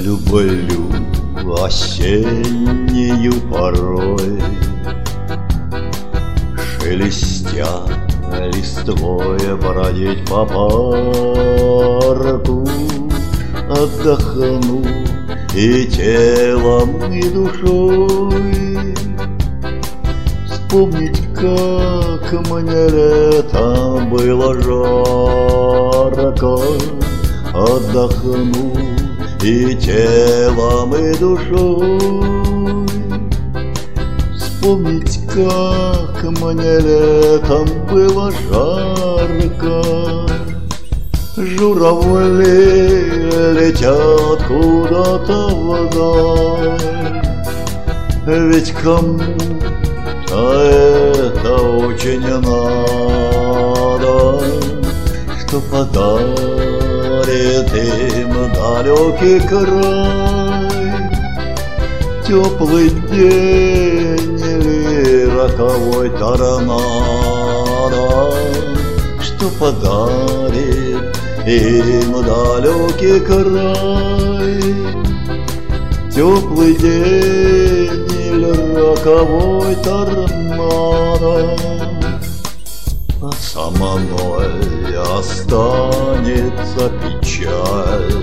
Люблю осеннюю порой, шелестя листвой, бродить по парку, отдохну и телом, и душой. Вспомнить, как мне летом было жарко, отдохну и телом, и душой. Вспомнить, как мне летом было жарко. Журавли летят куда-то вдаль, ведь кому-то это очень надо, что подарит им далекий край. Теплый день или роковой торнадо, что подарит им далекий край. Теплый день или роковой торнадо, а со мной останется печаль.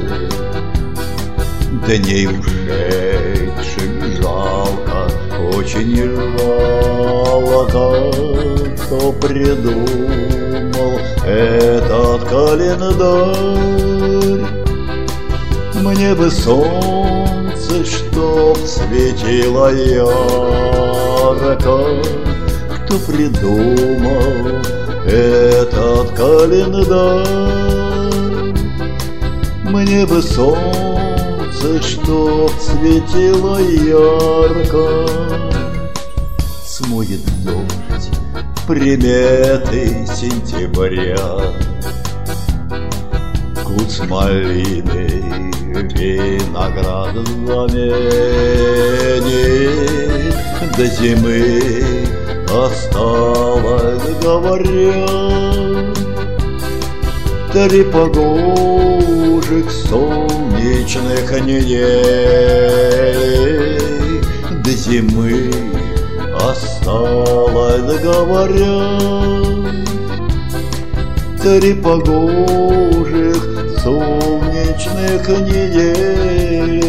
Дней ушедших жалко, очень жалко, кто придумал этот календарь. Мне бы солнце, чтоб светило ярко, кто придумал этот календарь. Мне бы солнце, чтоб светило ярко. Смоет дождь приметы сентября, куст малины, виноград заменит. До зимы осталось, говорят, 3 погожих солнечных недели. До зимы осталось, говорят, 3 погожих солнечных недели.